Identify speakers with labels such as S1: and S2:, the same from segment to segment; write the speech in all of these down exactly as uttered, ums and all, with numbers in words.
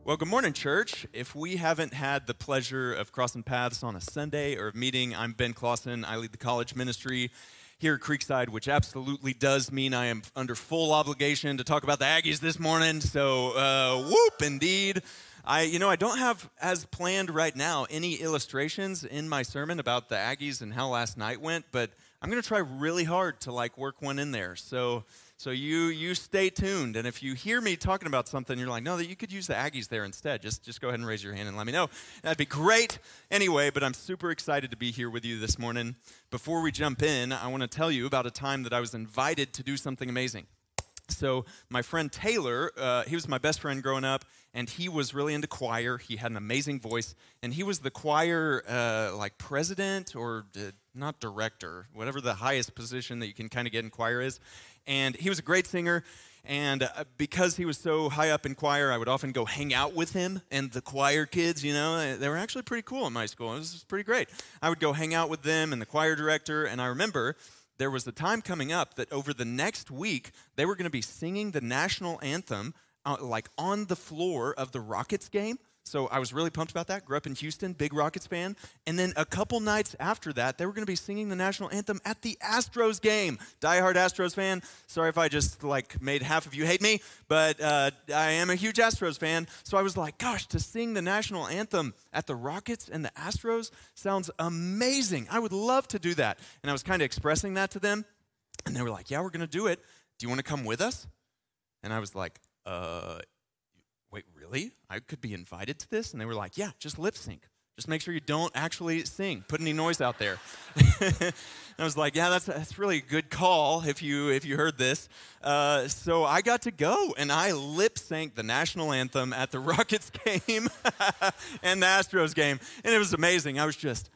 S1: Well, good morning, church. If we haven't had the pleasure of crossing paths on a Sunday or a meeting, I'm Ben Clausen. I lead the college ministry here at Creekside, which absolutely does mean I am under full obligation to talk about the Aggies this morning. So, uh, whoop, indeed. I, you know, I don't have, as planned right now, any illustrations in my sermon about the Aggies and how last night went, but I'm going to try really hard to, like, work one in there. So... So you you stay tuned, and if you hear me talking about something, you're like, no, that you could use the Aggies there instead. Just just go ahead and raise your hand and let me know. That'd be great. Anyway, but I'm super excited to be here with you this morning. Before we jump in, I want to tell you about a time that I was invited to do something amazing. So my friend Taylor, uh, he was my best friend growing up, and he was really into choir. He had an amazing voice, and he was the choir uh, like president or uh, not director, whatever the highest position that you can kind of get in choir is. And he was a great singer, and uh, because he was so high up in choir, I would often go hang out with him and the choir kids, you know. They were actually pretty cool in my school. It was pretty great. I would go hang out with them and the choir director, and I remember there was a time coming up that over the next week, they were going to be singing the national anthem uh, like on the floor of the Rockets game. So I was really pumped about that. Grew up in Houston, big Rockets fan. And then a couple nights after that, they were going to be singing the national anthem at the Astros game. Diehard Astros fan. Sorry if I just like made half of you hate me, but uh, I am a huge Astros fan. So I was like, gosh, to sing the national anthem at the Rockets and the Astros sounds amazing. I would love to do that. And I was kind of expressing that to them. And they were like, yeah, we're going to do it. Do you want to come with us? And I was like, uh, wait, really? I could be invited to this? And they were like, yeah, just lip sync. Just make sure you don't actually sing. Put any noise out there. And I was like, yeah, that's that's really a good call if you if you heard this. Uh, so I got to go, and I lip synced the national anthem at the Rockets game and the Astros game. And it was amazing. I was just...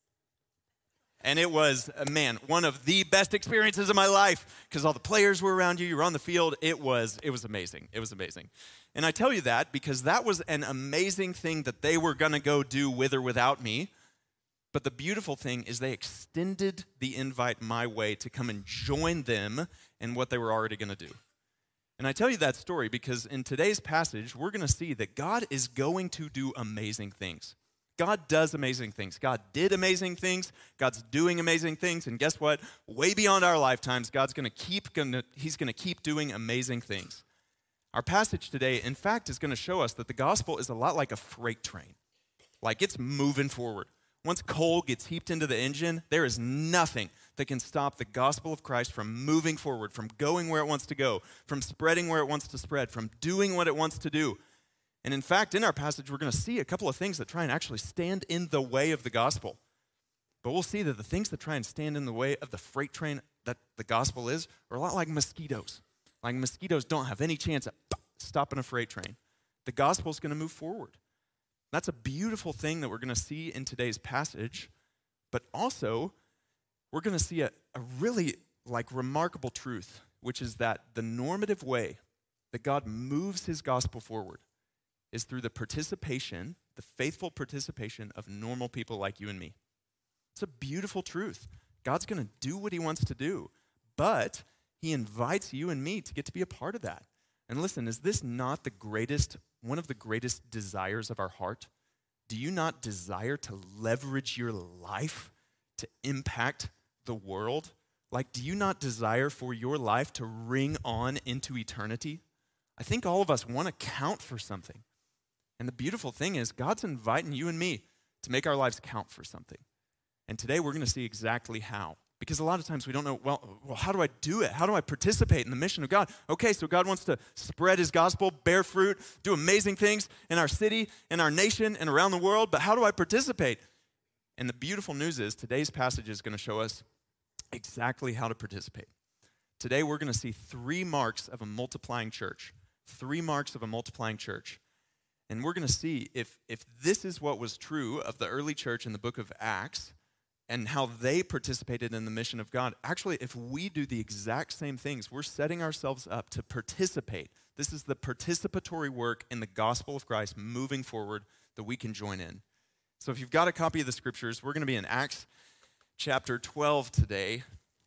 S1: And it was, man, one of the best experiences of my life because all the players were around you. You were on the field. It was, it was amazing. It was amazing. And I tell you that because that was an amazing thing that they were going to go do with or without me. But the beautiful thing is they extended the invite my way to come and join them in what they were already going to do. And I tell you that story because in today's passage, we're going to see that God is going to do amazing things. God does amazing things. God did amazing things. God's doing amazing things. And guess what? Way beyond our lifetimes, God's going to keep gonna, he's going to keep doing amazing things. Our passage today, in fact, is going to show us that the gospel is a lot like a freight train. Like it's moving forward. Once coal gets heaped into the engine, there is nothing that can stop the gospel of Christ from moving forward, from going where it wants to go, from spreading where it wants to spread, from doing what it wants to do. And in fact, in our passage, we're going to see a couple of things that try and actually stand in the way of the gospel. But we'll see that the things that try and stand in the way of the freight train that the gospel is are a lot like mosquitoes. Like mosquitoes don't have any chance at stopping a freight train. The gospel is going to move forward. That's a beautiful thing that we're going to see in today's passage. But also, we're going to see a, a really like remarkable truth, which is that the normative way that God moves his gospel forward is through the participation, the faithful participation of normal people like you and me. It's a beautiful truth. God's going to do what he wants to do, but he invites you and me to get to be a part of that. And listen, is this not the greatest, one of the greatest desires of our heart? Do you not desire to leverage your life to impact the world? Like, do you not desire for your life to ring on into eternity? I think all of us want to count for something. And the beautiful thing is God's inviting you and me to make our lives count for something. And today we're going to see exactly how. Because a lot of times we don't know, well, well, how do I do it? How do I participate in the mission of God? Okay, so God wants to spread his gospel, bear fruit, do amazing things in our city, in our nation, and around the world, but how do I participate? And the beautiful news is today's passage is going to show us exactly how to participate. Today we're going to see three marks of a multiplying church. Three marks of a multiplying church. And we're going to see if, if this is what was true of the early church in the book of Acts and how they participated in the mission of God. Actually, if we do the exact same things, we're setting ourselves up to participate. This is the participatory work in the gospel of Christ moving forward that we can join in. So if you've got a copy of the scriptures, we're going to be in Acts chapter twelve today.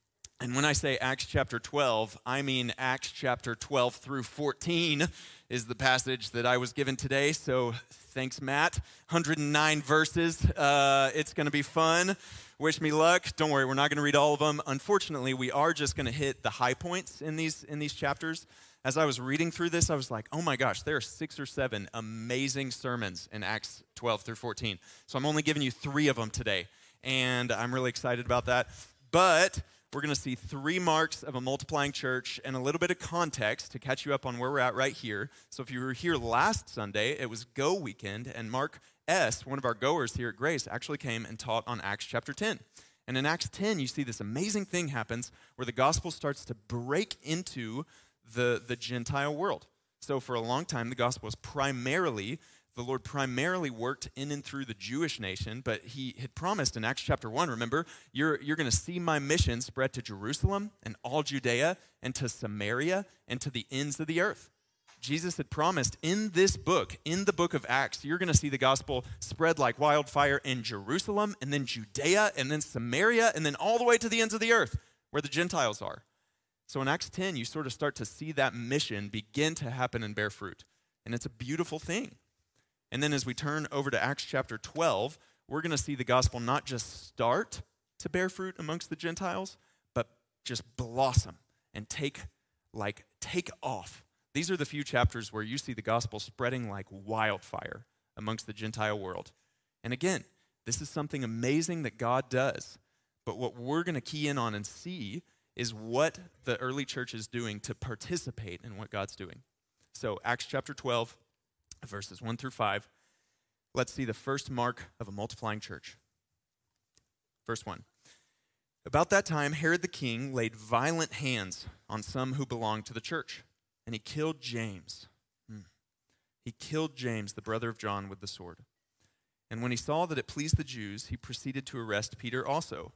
S1: And when I say Acts chapter twelve, I mean Acts chapter twelve through fourteen is the passage that I was given today. So thanks, Matt. one hundred nine verses. Uh, it's going to be fun. Wish me luck. Don't worry, we're not going to read all of them. Unfortunately, we are just going to hit the high points in these in these chapters. As I was reading through this, I was like, oh my gosh, there are six or seven amazing sermons in Acts twelve through fourteen. So I'm only giving you three of them today, and I'm really excited about that. But we're going to see three marks of a multiplying church and a little bit of context to catch you up on where we're at right here. So if you were here last Sunday, it was Go Weekend, and Mark S., one of our goers here at Grace, actually came and taught on Acts chapter ten. And in Acts ten, you see this amazing thing happens where the gospel starts to break into the, the Gentile world. So for a long time, the gospel was primarily The Lord primarily worked in and through the Jewish nation, but he had promised in Acts chapter one, remember, you're, you're going to see my mission spread to Jerusalem and all Judea and to Samaria and to the ends of the earth. Jesus had promised in this book, in the book of Acts, you're going to see the gospel spread like wildfire in Jerusalem and then Judea and then Samaria and then all the way to the ends of the earth where the Gentiles are. So in Acts ten, you sort of start to see that mission begin to happen and bear fruit. And it's a beautiful thing. And then as we turn over to Acts chapter twelve, we're going to see the gospel not just start to bear fruit amongst the Gentiles, but just blossom and take, like, take off. These are the few chapters where you see the gospel spreading like wildfire amongst the Gentile world. And again, this is something amazing that God does. But what we're going to key in on and see is what the early church is doing to participate in what God's doing. So Acts chapter twelve, verses one through five. Let's see the first mark of a multiplying church. Verse one. About that time, Herod the king laid violent hands on some who belonged to the church, and he killed James. Hmm. He killed James, the brother of John, with the sword. And when he saw that it pleased the Jews, he proceeded to arrest Peter also.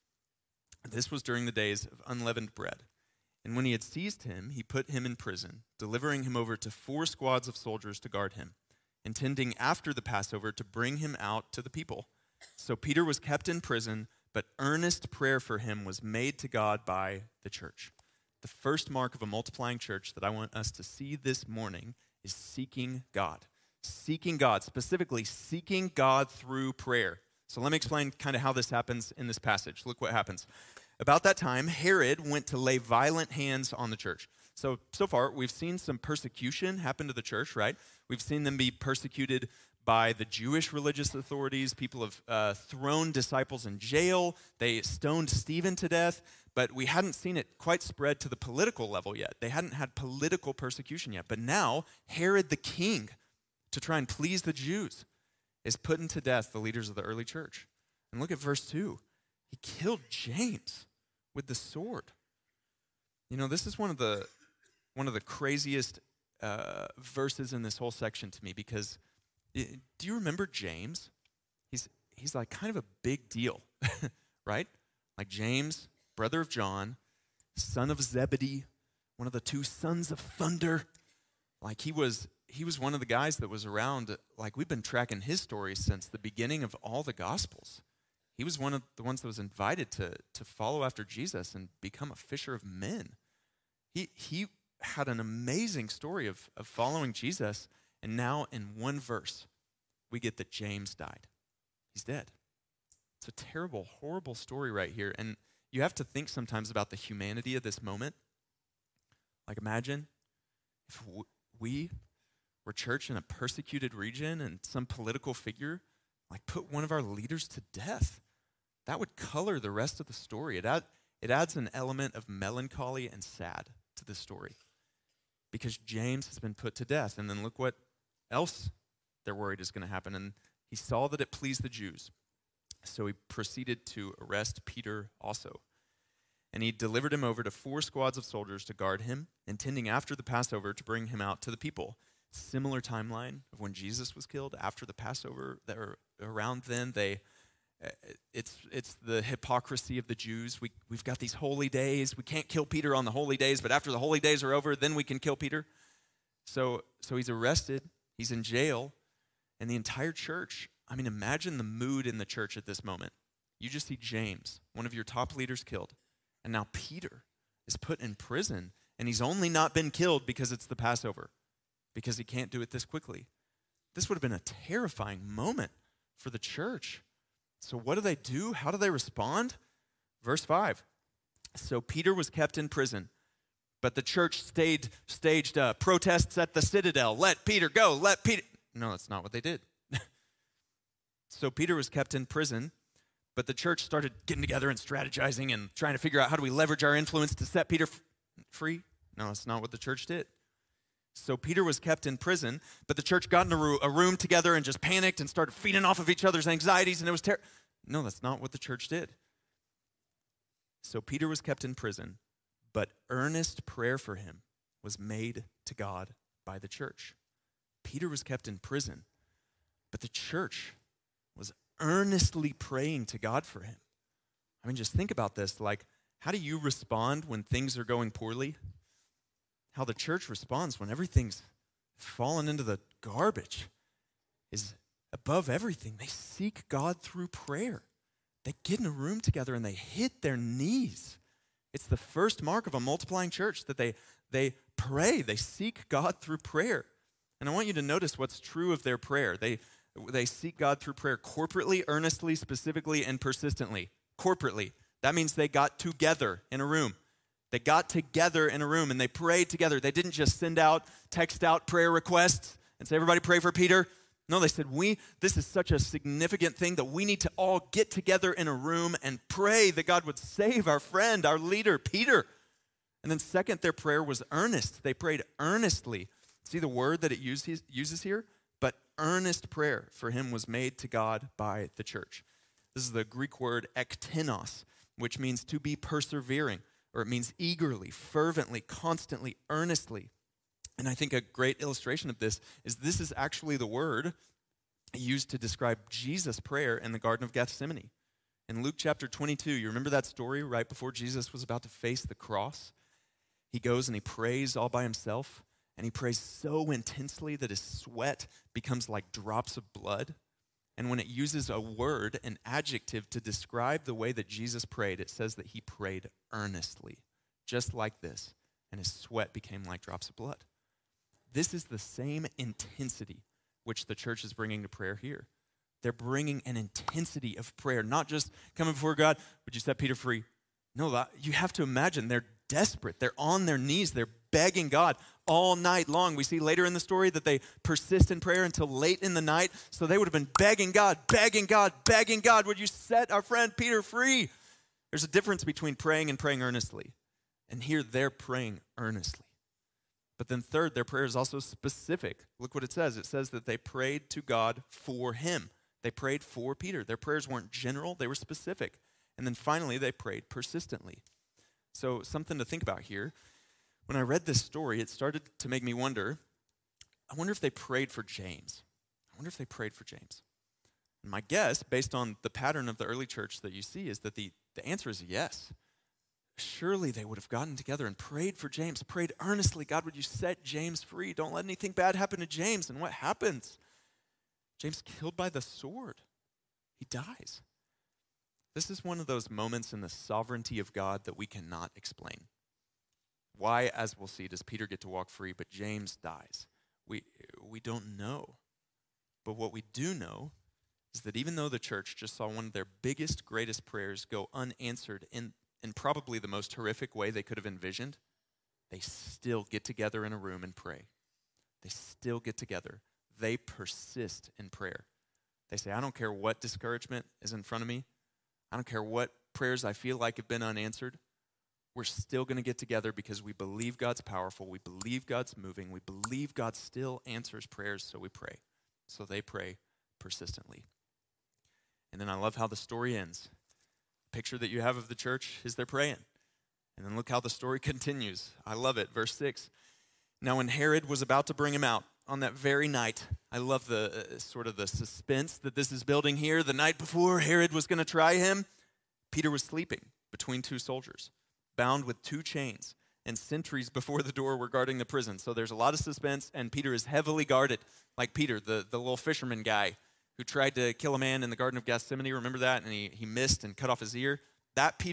S1: This was during the days of unleavened bread. And when he had seized him, he put him in prison, delivering him over to four squads of soldiers to guard him, intending after the Passover to bring him out to the people. So Peter was kept in prison, but earnest prayer for him was made to God by the church. The first mark of a multiplying church that I want us to see this morning is seeking God. Seeking God, specifically seeking God through prayer. So let me explain kind of how this happens in this passage. Look what happens. About that time, Herod went to lay violent hands on the church. So, so far, we've seen some persecution happen to the church, right? We've seen them be persecuted by the Jewish religious authorities. People have uh, thrown disciples in jail. They stoned Stephen to death. But we hadn't seen it quite spread to the political level yet. They hadn't had political persecution yet. But now, Herod the king, to try and please the Jews, is putting to death the leaders of the early church. And look at verse two. He killed James with the sword. You know, this is one of the one of the craziest uh, verses in this whole section to me because it, do you remember James? He's he's like kind of a big deal, right? Like James, brother of John, son of Zebedee, one of the two sons of thunder. Like he was he was one of the guys that was around. Like we've been tracking his story since the beginning of all the Gospels. He was one of the ones that was invited to, to follow after Jesus and become a fisher of men. He he had an amazing story of, of following Jesus, and now in one verse, we get that James died. He's dead. It's a terrible, horrible story right here, and you have to think sometimes about the humanity of this moment. Like imagine if we were church in a persecuted region and some political figure like put one of our leaders to death. That would color the rest of the story. It, add, it adds an element of melancholy and sad to the story because James has been put to death. And then look what else they're worried is going to happen. And he saw that it pleased the Jews. So he proceeded to arrest Peter also. And he delivered him over to four squads of soldiers to guard him, intending after the Passover to bring him out to the people. Similar timeline of when Jesus was killed after the Passover. That were around then, they it's it's the hypocrisy of the Jews. We we've got these holy days. We can't kill Peter on the holy days, but after the holy days are over, then we can kill Peter. So so he's arrested. He's in jail, and the entire church. I mean, imagine the mood in the church at this moment. You just see James, one of your top leaders, killed, And now Peter is put in prison, and he's only not been killed because it's the Passover, because he can't do it this quickly. This would have been a terrifying moment for the church. So what do they do? How do they respond? Verse five. So Peter was kept in prison, but the church stayed, staged uh, protests at the citadel. Let Peter go, let Peter. No, that's not what they did. So Peter was kept in prison, but the church started getting together and strategizing and trying to figure out how do we leverage our influence to set Peter f- free. No, that's not what the church did. So Peter was kept in prison, but the church got in a, a room together and just panicked and started feeding off of each other's anxieties, and it was terrible. No, that's not what the church did. So Peter was kept in prison, but earnest prayer for him was made to God by the church. Peter was kept in prison, but the church was earnestly praying to God for him. I mean, just think about this. Like, how do you respond when things are going poorly? How the church responds when everything's fallen into the garbage is above everything. They seek God through prayer. They get in a room together and they hit their knees. It's the first mark of a multiplying church that they, they pray. They seek God through prayer. And I want you to notice what's true of their prayer. They, they seek God through prayer corporately, earnestly, specifically, and persistently. Corporately. That means they got together in a room. They got together in a room and they prayed together. They didn't just send out, text out prayer requests and say, everybody pray for Peter. No, they said, we, this is such a significant thing that we need to all get together in a room and pray that God would save our friend, our leader, Peter. And then second, their prayer was earnest. They prayed earnestly. See the word that it uses, uses here? But earnest prayer for him was made to God by the church. This is the Greek word ektenos, which means to be persevering, or it means eagerly, fervently, constantly, earnestly. And I think a great illustration of this is this is actually the word used to describe Jesus' prayer in the Garden of Gethsemane. In Luke chapter twenty-two, you remember that story right before Jesus was about to face the cross? He goes and he prays all by himself, and he prays so intensely that his sweat becomes like drops of blood. And when it uses a word, an adjective, to describe the way that Jesus prayed, it says that he prayed earnestly, just like this, and his sweat became like drops of blood. This is the same intensity which the church is bringing to prayer here. They're bringing an intensity of prayer, not just coming before God, would you set Peter free? No, you have to imagine they're desperate. They're on their knees. They're begging God all night long. We see later in the story that they persist in prayer until late in the night. So they would have been begging God, begging God, begging God, would you set our friend Peter free? There's a difference between praying and praying earnestly. And here they're praying earnestly. But then third, their prayer is also specific. Look what it says. It says that they prayed to God for him. They prayed for Peter. Their prayers weren't general, they were specific. And then finally, they prayed persistently. So something to think about here. When I read this story, it started to make me wonder, I wonder if they prayed for James. I wonder if they prayed for James. And my guess, based on the pattern of the early church that you see, is that the, the answer is yes. Surely they would have gotten together and prayed for James, prayed earnestly, God, would you set James free? Don't let anything bad happen to James. And what happens? James killed by the sword. He dies. This is one of those moments in the sovereignty of God that we cannot explain. Why, as we'll see, does Peter get to walk free, but James dies? We, we don't know. But what we do know is that even though the church just saw one of their biggest, greatest prayers go unanswered in, in probably the most horrific way they could have envisioned, they still get together in a room and pray. They still get together. They persist in prayer. They say, I don't care what discouragement is in front of me. I don't care what prayers I feel like have been unanswered. We're still going to get together because we believe God's powerful. We believe God's moving. We believe God still answers prayers, so we pray. So they pray persistently. And then I love how the story ends. The picture that you have of the church is they're praying. And then look how the story continues. I love it. Verse six. Now when Herod was about to bring him out on that very night, I love the uh, sort of the suspense that this is building here. The night before Herod was going to try him, Peter was sleeping between two soldiers, bound with two chains, and sentries before the door were guarding the prison. So there's a lot of suspense, and Peter is heavily guarded, like Peter, the, the little fisherman guy who tried to kill a man in the Garden of Gethsemane. Remember that? And he, he missed and cut off his ear. That Peter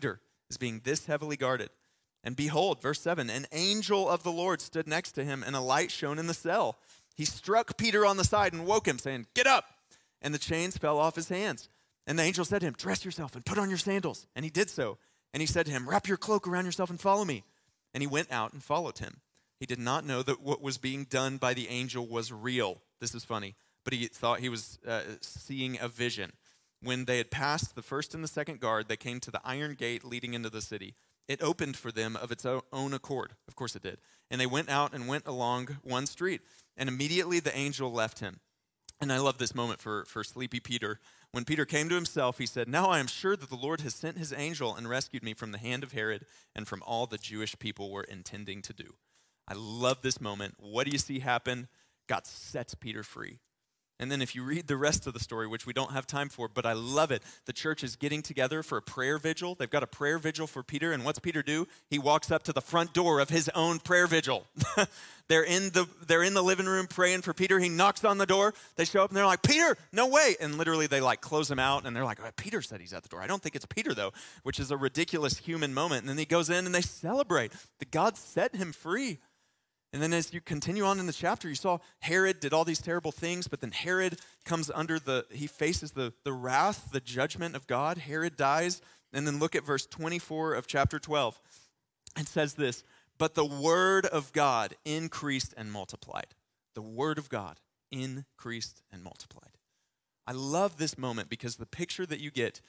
S1: is being this heavily guarded. And behold, verse seven, an angel of the Lord stood next to him, and a light shone in the cell. He struck Peter on the side and woke him, saying, "Get up!" And the chains fell off his hands. And the angel said to him, "Dress yourself and put on your sandals." And he did so. And he said to him, "Wrap your cloak around yourself and follow me." And he went out and followed him. He did not know that what was being done by the angel was real. This is funny. But he thought he was uh, seeing a vision. When they had passed the first and the second guard, they came to the iron gate leading into the city. It opened for them of its own accord. Of course it did. And they went out and went along one street. And immediately the angel left him. And I love this moment for, for sleepy Peter. When Peter came to himself, he said, "Now I am sure that the Lord has sent his angel and rescued me from the hand of Herod and from all the Jewish people were intending to do." I love this moment. What do you see happen? God sets Peter free. And then if you read the rest of the story, which we don't have time for, but I love it, the church is getting together for a prayer vigil. They've got a prayer vigil for Peter, and what's Peter do? He walks up to the front door of his own prayer vigil. they're in the they're in the living room praying for Peter. He knocks on the door. They show up, and they're like, "Peter, no way!" And literally they like close him out, and they're like, oh, "Peter said he's at the door. I don't think it's Peter, though," which is a ridiculous human moment. And then he goes in, and they celebrate that God set him free. And then as you continue on in the chapter, you saw Herod did all these terrible things, but then Herod comes under the, he faces the, the wrath, the judgment of God. Herod dies. And then look at verse twenty-four of chapter twelve. It says this, "But the word of God increased and multiplied." The word of God increased and multiplied. I love this moment because the picture that you get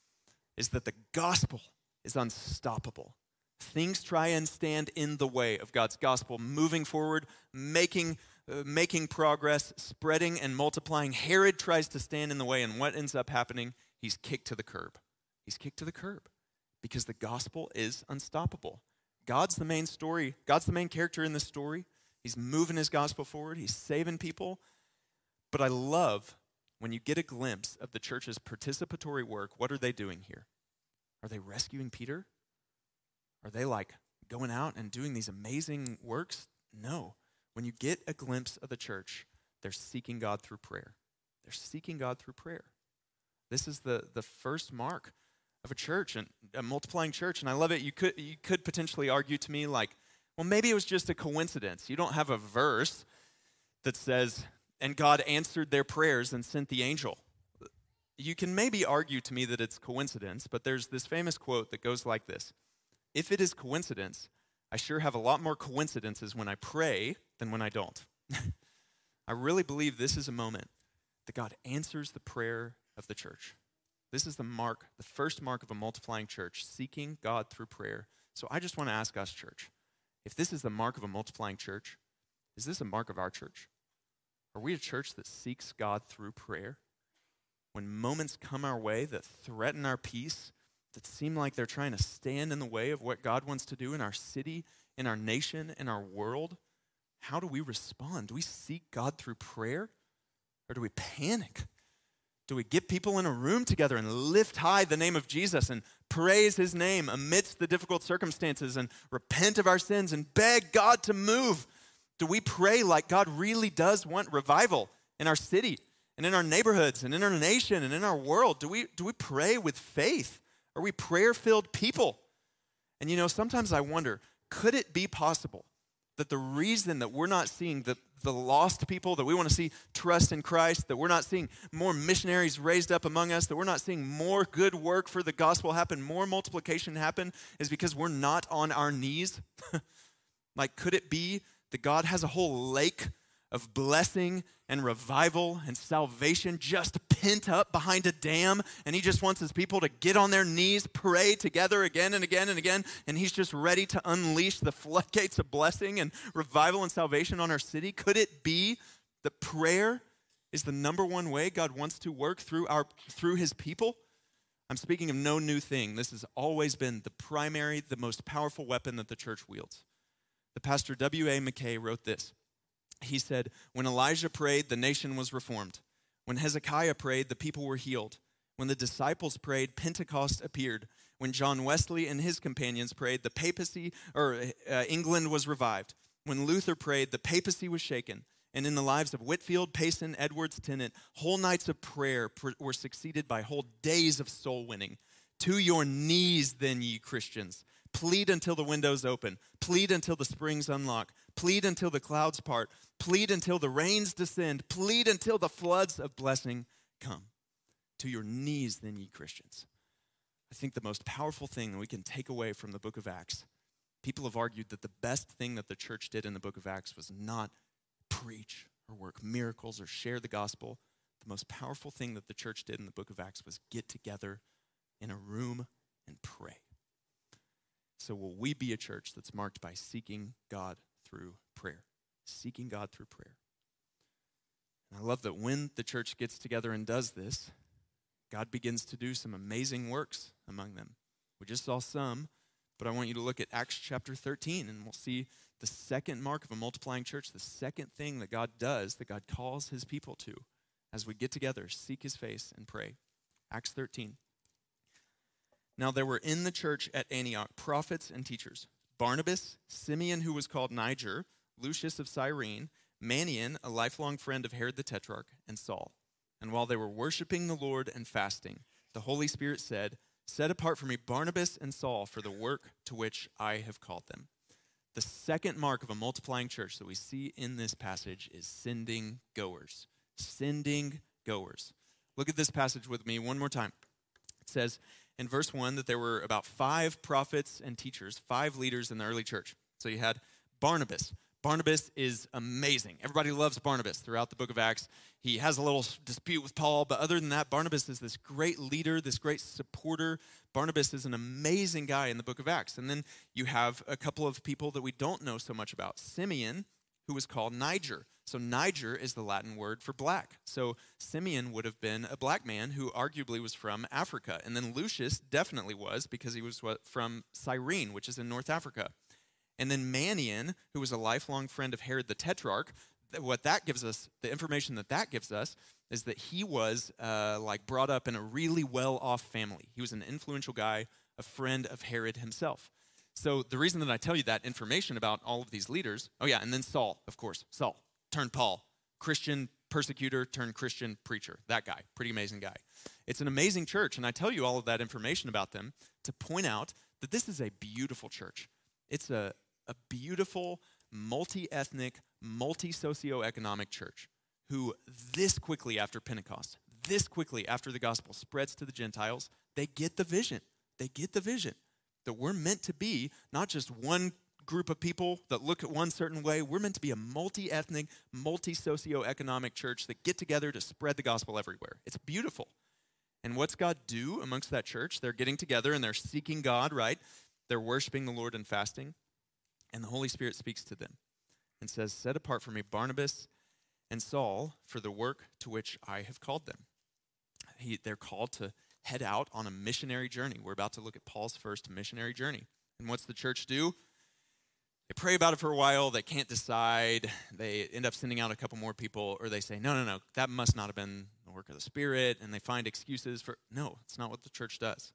S1: is that the gospel is unstoppable. Things try and stand in the way of God's gospel, moving forward, making, uh, making progress, spreading and multiplying. Herod tries to stand in the way, and what ends up happening? He's kicked to the curb. He's kicked to the curb because the gospel is unstoppable. God's the main story. God's the main character in this story. He's moving his gospel forward. He's saving people. But I love when you get a glimpse of the church's participatory work. What are they doing here? Are they rescuing Peter? Are they like going out and doing these amazing works? No. When you get a glimpse of the church, they're seeking God through prayer. They're seeking God through prayer. This is the, the first mark of a church, and a multiplying church. And I love it. You could, you could potentially argue to me like, well, maybe it was just a coincidence. You don't have a verse that says, "And God answered their prayers and sent the angel." You can maybe argue to me that it's coincidence, but there's this famous quote that goes like this. "If it is coincidence, I sure have a lot more coincidences when I pray than when I don't." I really believe this is a moment that God answers the prayer of the church. This is the mark, the first mark of a multiplying church, seeking God through prayer. So I just want to ask us, church, if this is the mark of a multiplying church, is this a mark of our church? Are we a church that seeks God through prayer? When moments come our way that threaten our peace, that seem like they're trying to stand in the way of what God wants to do in our city, in our nation, in our world, how do we respond? Do we seek God through prayer? Or do we panic? Do we get people in a room together and lift high the name of Jesus and praise his name amidst the difficult circumstances and repent of our sins and beg God to move? Do we pray like God really does want revival in our city and in our neighborhoods and in our nation and in our world? Do we, do we pray with faith? Are we prayer-filled people? And you know, sometimes I wonder, could it be possible that the reason that we're not seeing the, the lost people, that we want to see trust in Christ, that we're not seeing more missionaries raised up among us, that we're not seeing more good work for the gospel happen, more multiplication happen, is because we're not on our knees? Like, could it be that God has a whole lake of blessing and revival and salvation just pent up behind a dam, and he just wants his people to get on their knees, pray together again and again and again, and he's just ready to unleash the floodgates of blessing and revival and salvation on our city? Could it be that prayer is the number one way God wants to work through our through his people? I'm speaking of no new thing. This has always been the primary, the most powerful weapon that the church wields. The pastor W A McKay wrote this. He said, "When Elijah prayed, the nation was reformed. When Hezekiah prayed, the people were healed. When the disciples prayed, Pentecost appeared. When John Wesley and his companions prayed, the papacy, or uh, England was revived. When Luther prayed, the papacy was shaken. And in the lives of Whitefield, Payson, Edwards, Tennant, whole nights of prayer pr- were succeeded by whole days of soul winning. To your knees, then, ye Christians. Plead until the windows open. Plead until the springs unlock. Plead until the clouds part. Plead until the rains descend. Plead until the floods of blessing come. To your knees, then, ye Christians. I think the most powerful thing that we can take away from the book of Acts, people have argued that the best thing that the church did in the book of Acts was not preach or work miracles or share the gospel. The most powerful thing that the church did in the book of Acts was get together in a room and pray. So will we be a church that's marked by seeking God through prayer? Seeking God through prayer. And I love that when the church gets together and does this, God begins to do some amazing works among them. We just saw some, but I want you to look at Acts chapter thirteen, and we'll see the second mark of a multiplying church, the second thing that God does, that God calls his people to, as we get together, seek his face, and pray. Acts thirteen. Now there were in the church at Antioch prophets and teachers: Barnabas, Simeon, who was called Niger, Lucius of Cyrene, Manaen, a lifelong friend of Herod the Tetrarch, and Saul. And while they were worshiping the Lord and fasting, the Holy Spirit said, "Set apart for me Barnabas and Saul for the work to which I have called them." The second mark of a multiplying church that we see in this passage is sending goers. Sending goers. Look at this passage with me one more time. It says in verse one that there were about five prophets and teachers, five leaders in the early church. So you had Barnabas. Barnabas is amazing. Everybody loves Barnabas throughout the book of Acts. He has a little dispute with Paul, but other than that, Barnabas is this great leader, this great supporter. Barnabas is an amazing guy in the book of Acts. And then you have a couple of people that we don't know so much about. Simeon, who was called Niger. So Niger is the Latin word for black. So Simeon would have been a black man who arguably was from Africa. And then Lucius definitely was, because he was what, from Cyrene, which is in North Africa. And then Manaen, who was a lifelong friend of Herod the Tetrarch, what that gives us, the information that that gives us, is that he was uh, like brought up in a really well-off family. He was an influential guy, a friend of Herod himself. So the reason that I tell you that information about all of these leaders, oh yeah, and then Saul, of course, Saul, turned Paul, Christian persecutor turned Christian preacher, that guy, pretty amazing guy. It's an amazing church, and I tell you all of that information about them to point out that this is a beautiful church. It's a, a beautiful, multi-ethnic, multi-socioeconomic church who this quickly after Pentecost, this quickly after the gospel spreads to the Gentiles, they get the vision. They get the vision that we're meant to be not just one group of people that look at one certain way. We're meant to be a multi-ethnic, multi-socioeconomic church that get together to spread the gospel everywhere. It's beautiful. And what's God do amongst that church? They're getting together and they're seeking God, right? They're worshiping the Lord and fasting. And the Holy Spirit speaks to them and says, "Set apart for me Barnabas and Saul for the work to which I have called them." He, they're called to head out on a missionary journey. We're about to look at Paul's first missionary journey. And what's the church do? They pray about it for a while. They can't decide. They end up sending out a couple more people, or they say, no, no, no, that must not have been the work of the Spirit, and they find excuses for, no, it's not what the church does.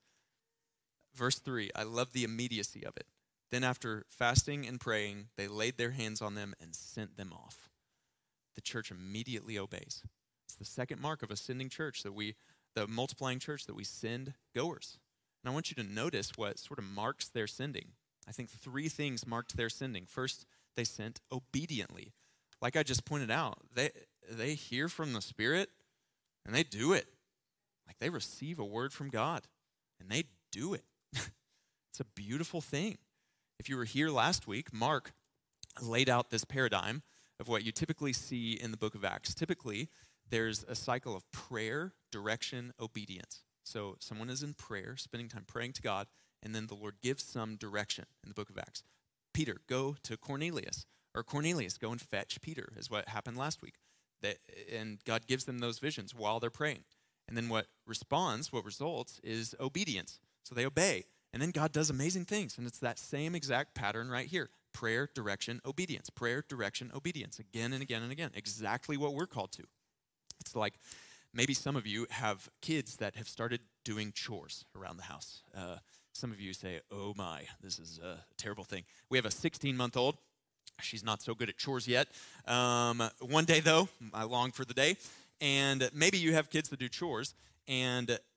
S1: Verse three, I love the immediacy of it. Then after fasting and praying, they laid their hands on them and sent them off. The church immediately obeys. It's the second mark of a sending church, that we, the multiplying church, that we send goers. And I want you to notice what sort of marks their sending. I think three things marked their sending. First, they sent obediently. Like I just pointed out, they they hear from the Spirit and they do it. Like they receive a word from God and they do it. It's a beautiful thing. If you were here last week, Mark laid out this paradigm of what you typically see in the book of Acts. Typically, there's a cycle of prayer, direction, obedience. So someone is in prayer, spending time praying to God, and then the Lord gives some direction in the book of Acts. Peter, go to Cornelius. Or Cornelius, go and fetch Peter, is what happened last week. That, and God gives them those visions while they're praying. And then what responds, what results, is obedience. So they obey. And then God does amazing things. And it's that same exact pattern right here. Prayer, direction, obedience. Prayer, direction, obedience. Again and again and again. Exactly what we're called to. It's like maybe some of you have kids that have started doing chores around the house. Uh, some of you say, oh my, this is a terrible thing. We have a sixteen-month-old. She's not so good at chores yet. Um, one day, though, I long for the day. And maybe you have kids that do chores. And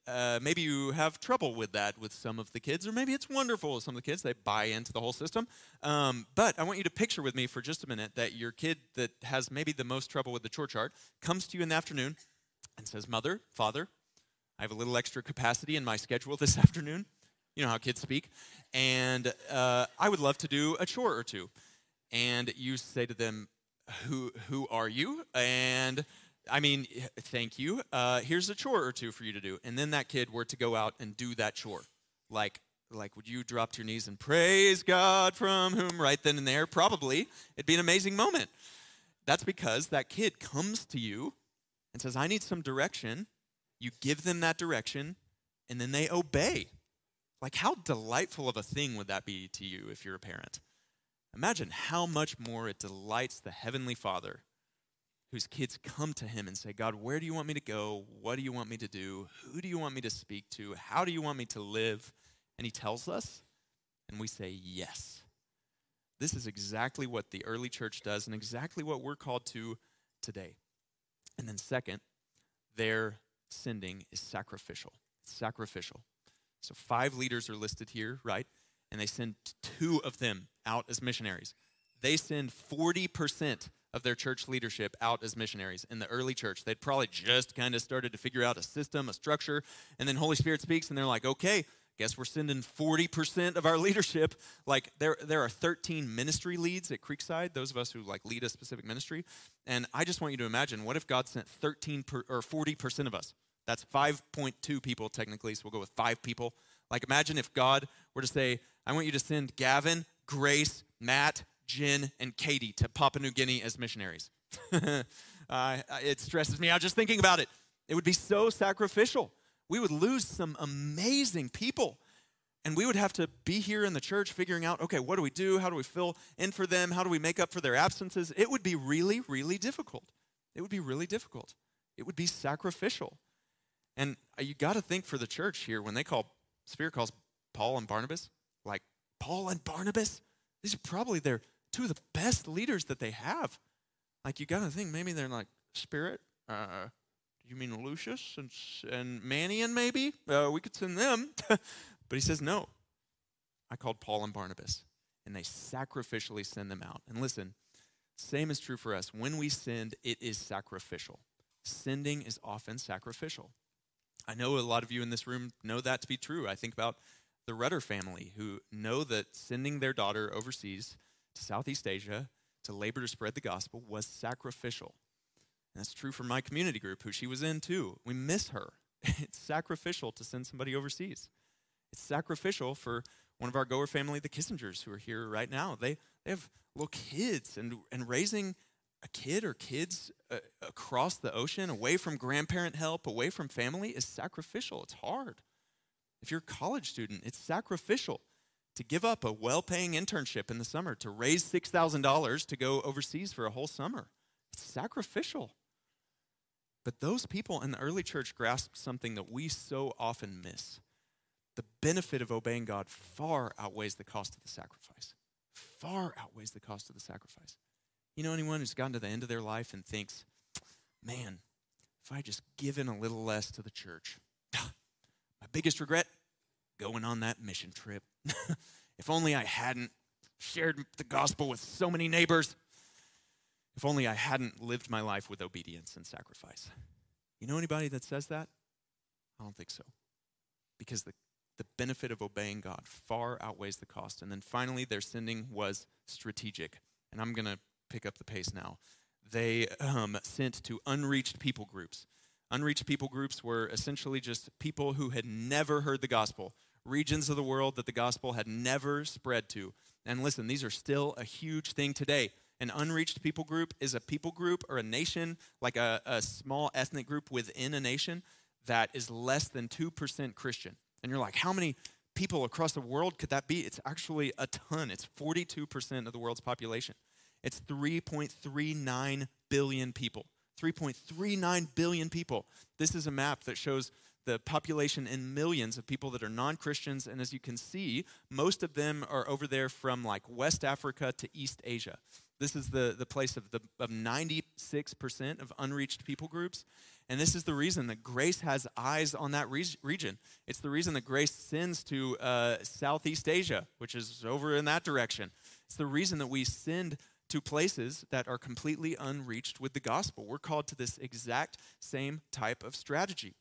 S1: uh, maybe you have trouble with that with some of the kids, or maybe it's wonderful with some of the kids. They buy into the whole system. Um, but I want you to picture with me for just a minute that your kid that has maybe the most trouble with the chore chart comes to you in the afternoon and says, Mother, Father, I have a little extra capacity in my schedule this afternoon. You know how kids speak. And uh, I would love to do a chore or two. And you say to them, who who are you? And I mean, thank you. Uh, here's a chore or two for you to do. And then that kid were to go out and do that chore. Like, like, would you drop to your knees and praise God from whom right then and there? Probably. It'd be an amazing moment. That's because that kid comes to you and says, I need some direction. You give them that direction, and then they obey. Like, how delightful of a thing would that be to you if you're a parent? Imagine how much more it delights the Heavenly Father whose kids come to him and say, God, where do you want me to go? What do you want me to do? Who do you want me to speak to? How do you want me to live? And he tells us, and we say, yes. This is exactly what the early church does and exactly what we're called to today. And then second, their sending is sacrificial. It's sacrificial. So five leaders are listed here, right? And they send two of them out as missionaries. They send forty percent of their church leadership out as missionaries in the early church. They'd probably just kind of started to figure out a system, a structure, and then Holy Spirit speaks, and they're like, okay, guess we're sending forty percent of our leadership. Like, there, there are thirteen ministry leads at Creekside, those of us who, like, lead a specific ministry. And I just want you to imagine, what if God sent thirteen per, or forty percent of us? That's five point two people, technically, so we'll go with five people. Like, imagine if God were to say, I want you to send Gavin, Grace, Matt, Jen, and Katie to Papua New Guinea as missionaries. uh, it stresses me out just thinking about it. It would be so sacrificial. We would lose some amazing people. And we would have to be here in the church figuring out, okay, what do we do? How do we fill in for them? How do we make up for their absences? It would be really, really difficult. It would be really difficult. It would be sacrificial. And you got to think for the church here, when they call, Spirit calls Paul and Barnabas, like Paul and Barnabas, these are probably their two of the best leaders that they have. Like, you got to think maybe they're like, Spirit, uh, you mean Lucius and, and Manian maybe? Uh, we could send them. But he says, no. I called Paul and Barnabas, and they sacrificially send them out. And listen, same is true for us. When we send, it is sacrificial. Sending is often sacrificial. I know a lot of you in this room know that to be true. I think about the Rudder family who know that sending their daughter overseas to Southeast Asia to labor to spread the gospel was sacrificial. And that's true for my community group, who she was in too. We miss her. It's sacrificial to send somebody overseas. It's sacrificial for one of our Goer family, the Kissingers, who are here right now. They they have little kids, and, and raising a kid or kids uh, across the ocean, away from grandparent help, away from family, is sacrificial. It's hard. If you're a college student, it's sacrificial to give up a well-paying internship in the summer to raise six thousand dollars to go overseas for a whole summer. It's sacrificial. But those people in the early church grasped something that we so often miss. The benefit of obeying God far outweighs the cost of the sacrifice. Far outweighs the cost of the sacrifice. You know anyone who's gotten to the end of their life and thinks, man, if I just given a little less to the church, my biggest regret, going on that mission trip. If only I hadn't shared the gospel with so many neighbors. If only I hadn't lived my life with obedience and sacrifice. You know anybody that says that? I don't think so. Because the, the benefit of obeying God far outweighs the cost. And then finally, their sending was strategic. And I'm going to pick up the pace now. They um, sent to unreached people groups. Unreached people groups were essentially just people who had never heard the gospel, regions of the world that the gospel had never spread to. And listen, these are still a huge thing today. An unreached people group is a people group or a nation, like a, a small ethnic group within a nation that is less than two percent Christian. And you're like, how many people across the world could that be? It's actually a ton. It's forty-two percent of the world's population. It's three point three nine billion people. three point three nine billion people. This is a map that shows the population in millions of people that are non-Christians. And as you can see, most of them are over there from like West Africa to East Asia. This is the, the place of, the, of ninety-six percent of unreached people groups. And this is the reason that Grace has eyes on that re- region. It's the reason that Grace sends to uh, Southeast Asia, which is over in that direction. It's the reason that we send to places that are completely unreached with the gospel. We're called to this exact same type of strategy.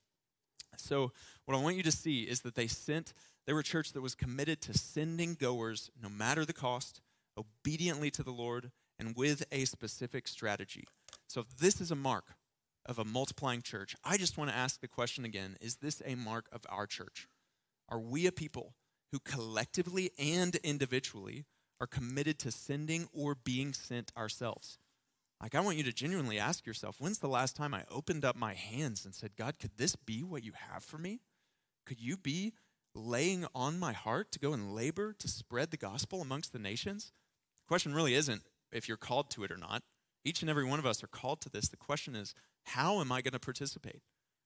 S1: So what I want you to see is that they sent, they were a church that was committed to sending goers, no matter the cost, obediently to the Lord, and with a specific strategy. So if this is a mark of a multiplying church, I just want to ask the question again, is this a mark of our church? Are we a people who collectively and individually are committed to sending or being sent ourselves? Like, I want you to genuinely ask yourself, when's the last time I opened up my hands and said, God, could this be what you have for me? Could you be laying on my heart to go and labor to spread the gospel amongst the nations? The question really isn't if you're called to it or not. Each and every one of us are called to this. The question is, how am I going to participate?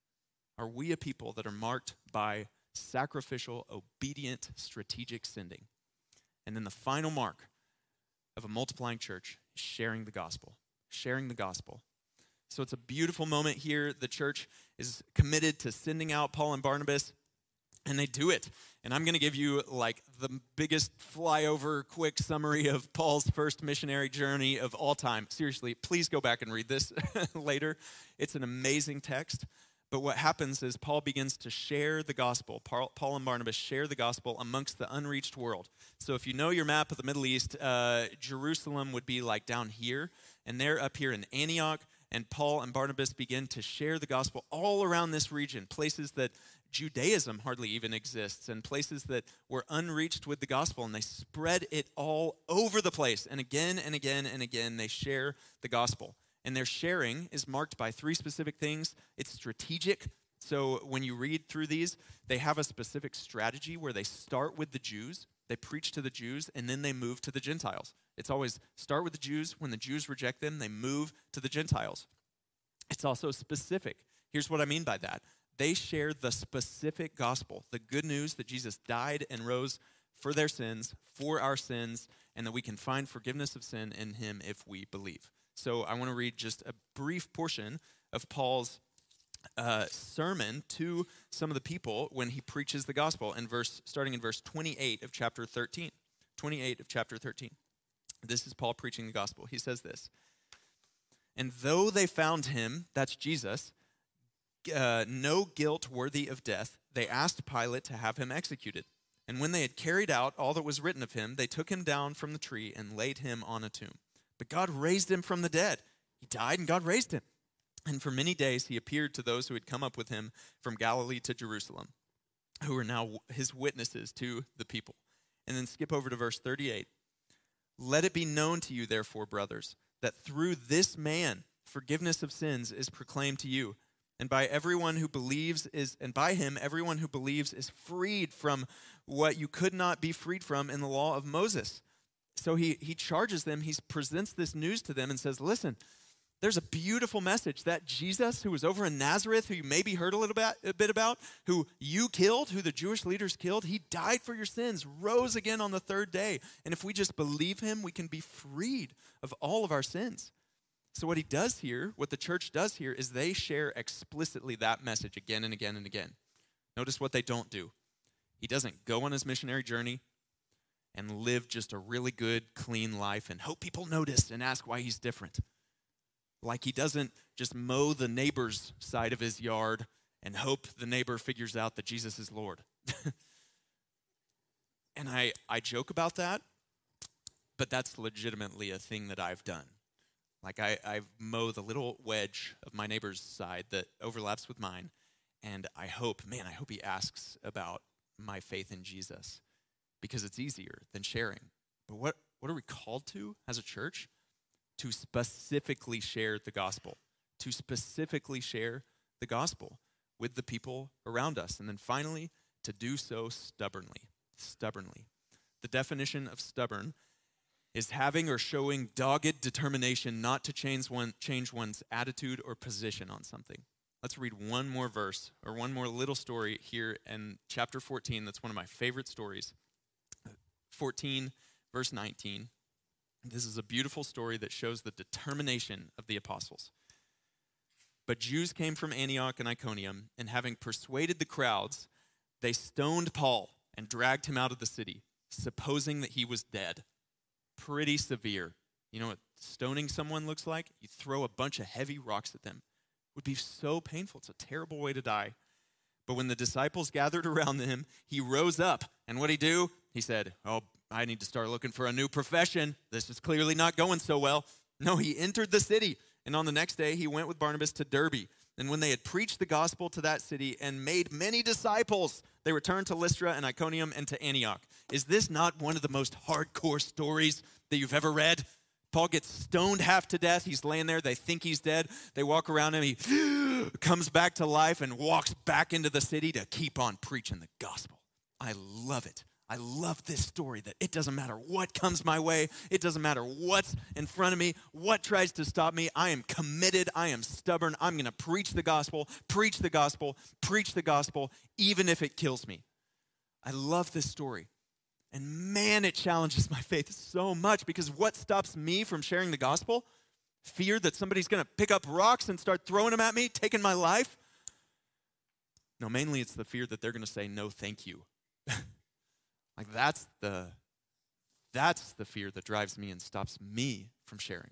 S1: Are we a people that are marked by sacrificial, obedient, strategic sending? And then the final mark of a multiplying church is sharing the gospel. Sharing the gospel. So it's a beautiful moment here. The church is committed to sending out Paul and Barnabas, and they do it. And I'm going to give you like the biggest flyover quick summary of Paul's first missionary journey of all time. Seriously, please go back and read this later. It's an amazing text. But what happens is Paul begins to share the gospel. Paul, Paul and Barnabas share the gospel amongst the unreached world. So if you know your map of the Middle East, uh, Jerusalem would be like down here, and they're up here in Antioch, and Paul and Barnabas begin to share the gospel all around this region, places that Judaism hardly even exists, and places that were unreached with the gospel, and they spread it all over the place. And again and again and again, they share the gospel. And their sharing is marked by three specific things. It's strategic. So when you read through these, they have a specific strategy where they start with the Jews, they preach to the Jews, and then they move to the Gentiles. It's always start with the Jews. When the Jews reject them, they move to the Gentiles. It's also specific. Here's what I mean by that. They share the specific gospel, the good news that Jesus died and rose for their sins, for our sins, and that we can find forgiveness of sin in him if we believe. So I want to read just a brief portion of Paul's uh, sermon to some of the people when he preaches the gospel, in verse, starting in verse twenty-eight of chapter thirteen. twenty-eight of chapter thirteen. This is Paul preaching the gospel. He says this, "And though they found him," that's Jesus, uh, "no guilt worthy of death, they asked Pilate to have him executed. And when they had carried out all that was written of him, they took him down from the tree and laid him on a tomb. But God raised him from the dead. He died and God raised him. And for many days he appeared to those who had come up with him from Galilee to Jerusalem, who are now his witnesses to the people." And then skip over to verse thirty-eight. "Let it be known to you, therefore, brothers, that through this man forgiveness of sins is proclaimed to you. And by everyone who believes is, and by him everyone who believes is freed from what you could not be freed from in the law of Moses." So he, he charges them, he presents this news to them and says, listen, there's a beautiful message that Jesus, who was over in Nazareth, who you maybe heard a little bit, a bit about, who you killed, who the Jewish leaders killed, he died for your sins, rose again on the third day. And if we just believe him, we can be freed of all of our sins. So what he does here, what the church does here, is they share explicitly that message again and again and again. Notice what they don't do. He doesn't go on his missionary journey and live just a really good, clean life and hope people notice and ask why he's different. Like he doesn't just mow the neighbor's side of his yard and hope the neighbor figures out that Jesus is Lord. And I, I joke about that, but that's legitimately a thing that I've done. Like I, I mow the little wedge of my neighbor's side that overlaps with mine, and I hope, man, I hope he asks about my faith in Jesus, because it's easier than sharing. But what, what are we called to as a church? To specifically share the gospel. To specifically share the gospel with the people around us. And then finally, to do so stubbornly. Stubbornly. The definition of stubborn is having or showing dogged determination not to change, one, change one's attitude or position on something. Let's read one more verse, or one more little story here in chapter fourteen. That's one of my favorite stories. fourteen, verse nineteen. This is a beautiful story that shows the determination of the apostles. But Jews came from Antioch and Iconium, and having persuaded the crowds, they stoned Paul and dragged him out of the city, supposing that he was dead. Pretty severe. You know what stoning someone looks like? You throw a bunch of heavy rocks at them. It would be so painful. It's a terrible way to die. But when the disciples gathered around him, he rose up. And what'd he do? He said, oh, I need to start looking for a new profession. This is clearly not going so well. No, he entered the city. And on the next day, he went with Barnabas to Derbe. And when they had preached the gospel to that city and made many disciples, they returned to Lystra and Iconium and to Antioch. Is this not one of the most hardcore stories that you've ever read? Paul gets stoned half to death. He's laying there. They think he's dead. They walk around him. He comes back to life and walks back into the city to keep on preaching the gospel. I love it. I love this story that it doesn't matter what comes my way. It doesn't matter what's in front of me, what tries to stop me. I am committed. I am stubborn. I'm going to preach the gospel, preach the gospel, preach the gospel, even if it kills me. I love this story. And man, it challenges my faith so much, because what stops me from sharing the gospel? Fear that somebody's going to pick up rocks and start throwing them at me, taking my life? No, mainly it's the fear that they're going to say, no, thank you. Like that's the, that's the fear that drives me and stops me from sharing.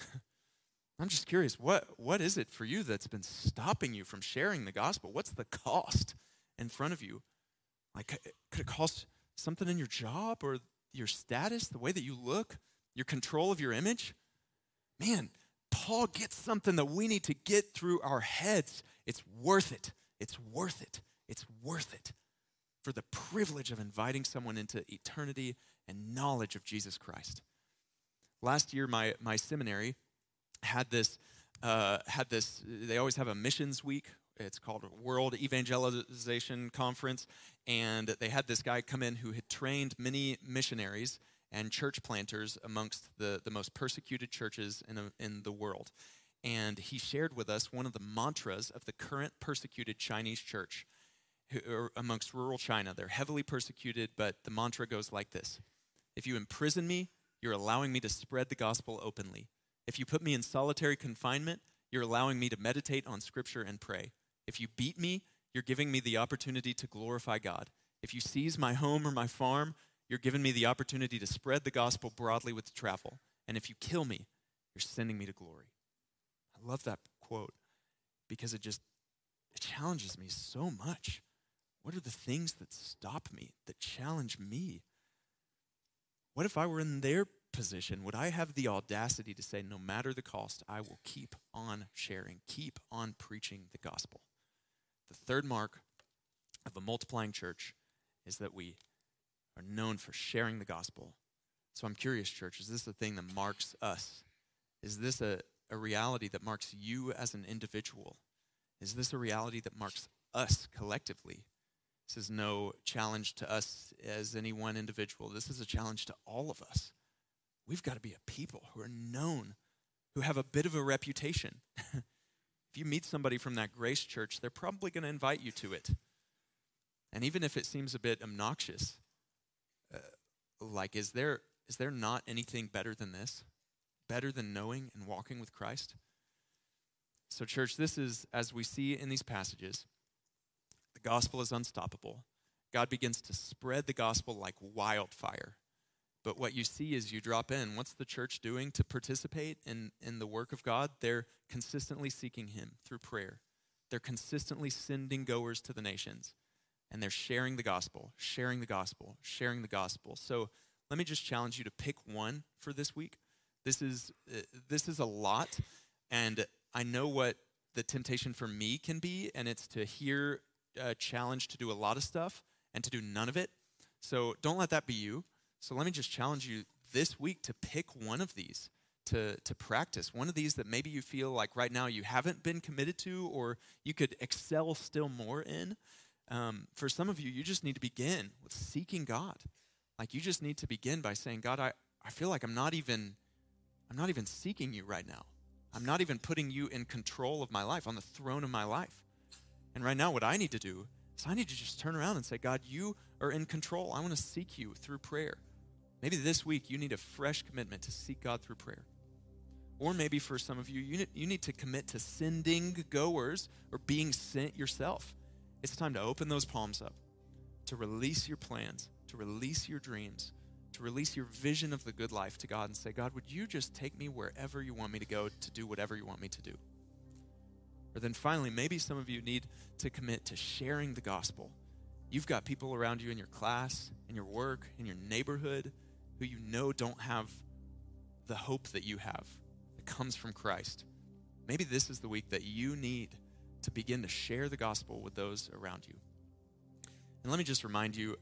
S1: I'm just curious, what, what is it for you that's been stopping you from sharing the gospel? What's the cost in front of you? Like, could it cost something in your job or your status, the way that you look, your control of your image? Man, Paul gets something that we need to get through our heads. It's worth it. It's worth it. It's worth it for the privilege of inviting someone into eternity and knowledge of Jesus Christ. Last year, my, my seminary had this, uh, had this, they always have a missions week. It's called a World Evangelization Conference. And they had this guy come in who had trained many missionaries and church planters amongst the, the most persecuted churches in, a, in the world. And he shared with us one of the mantras of the current persecuted Chinese church who, or amongst rural China. They're heavily persecuted, but the mantra goes like this. If you imprison me, you're allowing me to spread the gospel openly. If you put me in solitary confinement, you're allowing me to meditate on scripture and pray. If you beat me, you're giving me the opportunity to glorify God. If you seize my home or my farm, you're giving me the opportunity to spread the gospel broadly with travel. And if you kill me, you're sending me to glory. I love that quote because it just it challenges me so much. What are the things that stop me, that challenge me? What if I were in their position? Would I have the audacity to say, no matter the cost, I will keep on sharing, keep on preaching the gospel? The third mark of a multiplying church is that we are known for sharing the gospel. So I'm curious, church, is this a thing that marks us? Is this a, a reality that marks you as an individual? Is this a reality that marks us collectively? This is no challenge to us as any one individual. This is a challenge to all of us. We've got to be a people who are known, who have a bit of a reputation. If you meet somebody from that Grace Church, they're probably going to invite you to it. And even if it seems a bit obnoxious, uh, like is there is there not anything better than this? Better than knowing and walking with Christ? So church, this is, as we see in these passages, the gospel is unstoppable. God begins to spread the gospel like wildfire. But what you see is you drop in. What's the church doing to participate in, in the work of God? They're consistently seeking him through prayer. They're consistently sending goers to the nations. And they're sharing the gospel, sharing the gospel, sharing the gospel. So let me just challenge you to pick one for this week. This is uh, this is a lot. And I know what the temptation for me can be. And it's to hear a challenge to do a lot of stuff and to do none of it. So don't let that be you. So let me just challenge you this week to pick one of these, to, to practice. One of these that maybe you feel like right now you haven't been committed to or you could excel still more in. Um, for some of you, you just need to begin with seeking God. Like you just need to begin by saying, God, I, I feel like I'm not even I'm not even seeking you right now. I'm not even putting you in control of my life, on the throne of my life. And right now what I need to do is I need to just turn around and say, God, you are in control. I want to seek you through prayer. Maybe this week you need a fresh commitment to seek God through prayer. Or maybe for some of you, you need, you need to commit to sending goers or being sent yourself. It's time to open those palms up, to release your plans, to release your dreams, to release your vision of the good life to God and say, God, would you just take me wherever you want me to go to do whatever you want me to do? Or then finally, maybe some of you need to commit to sharing the gospel. You've got people around you in your class, in your work, in your neighborhood who you know don't have the hope that you have that comes from Christ. Maybe this is the week that you need to begin to share the gospel with those around you. And let me just remind you,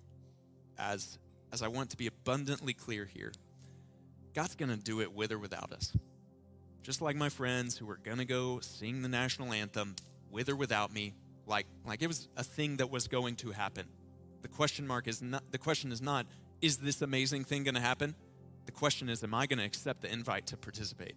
S1: as, as I want to be abundantly clear here, God's going to do it with or without us. Just like my friends who were going to go sing the national anthem with or without me, like, like it was a thing that was going to happen. The question mark is not, the question is not, is this amazing thing going to happen? The question is, am I going to accept the invite to participate?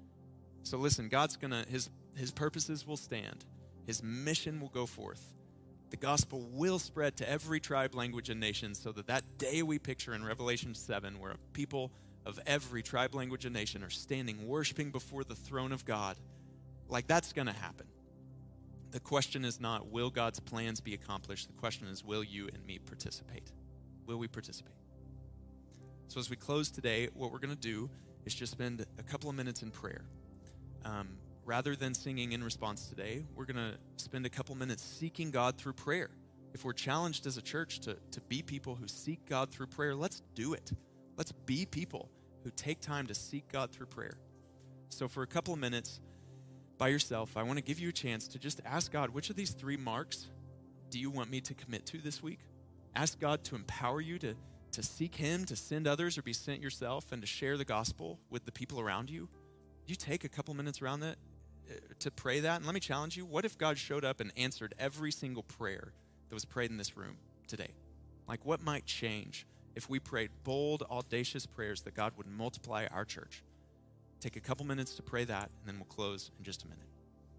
S1: So listen, God's going to, his, his purposes will stand. His mission will go forth. The gospel will spread to every tribe, language, and nation so that that day we picture in Revelation seven where people of every tribe, language, and nation are standing worshiping before the throne of God, like that's going to happen. The question is not, will God's plans be accomplished? The question is, will you and me participate? Will we participate? So as we close today, what we're going to do is just spend a couple of minutes in prayer. Um, rather than singing in response today, we're going to spend a couple minutes seeking God through prayer. If we're challenged as a church to, to be people who seek God through prayer, let's do it. Let's be people who take time to seek God through prayer. So for a couple of minutes by yourself, I want to give you a chance to just ask God, which of these three marks do you want me to commit to this week? Ask God to empower you to, to seek him, to send others or be sent yourself, and to share the gospel with the people around you. You take a couple minutes around that uh, to pray that. And let me challenge you, what if God showed up and answered every single prayer that was prayed in this room today? Like, what might change if we prayed bold, audacious prayers that God would multiply our church? Take a couple minutes to pray that, and then we'll close in just a minute.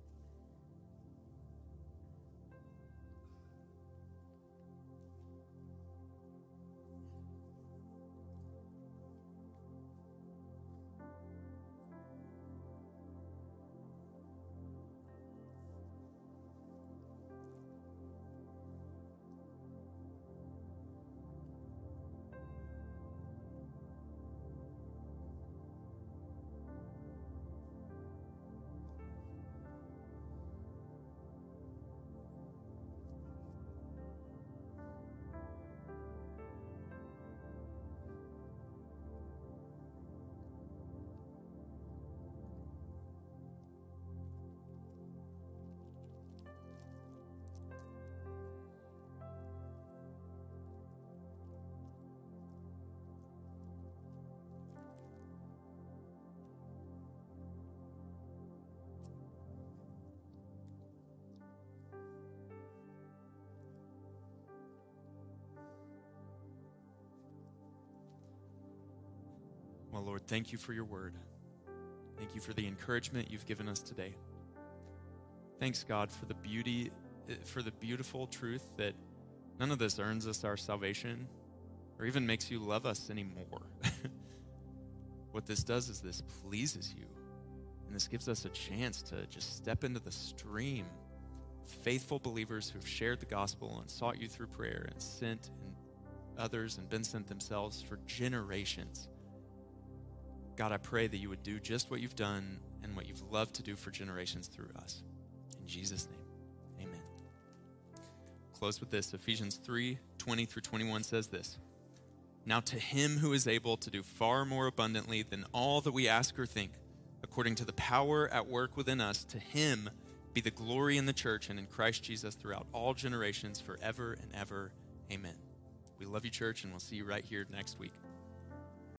S1: Well, Lord, thank you for your word. Thank you for the encouragement you've given us today. Thanks, God, for the beauty, for the beautiful truth that none of this earns us our salvation or even makes you love us anymore. What this does is this pleases you, and this gives us a chance to just step into the stream of faithful believers who've shared the gospel and sought you through prayer and sent and others and been sent themselves for generations. God, I pray that you would do just what you've done and what you've loved to do for generations through us. In Jesus' name, amen. Close with this. Ephesians three, twenty through twenty-one says this. Now to him who is able to do far more abundantly than all that we ask or think, according to the power at work within us, to him be the glory in the church and in Christ Jesus throughout all generations, forever and ever. Amen. We love you, church, and we'll see you right here next week.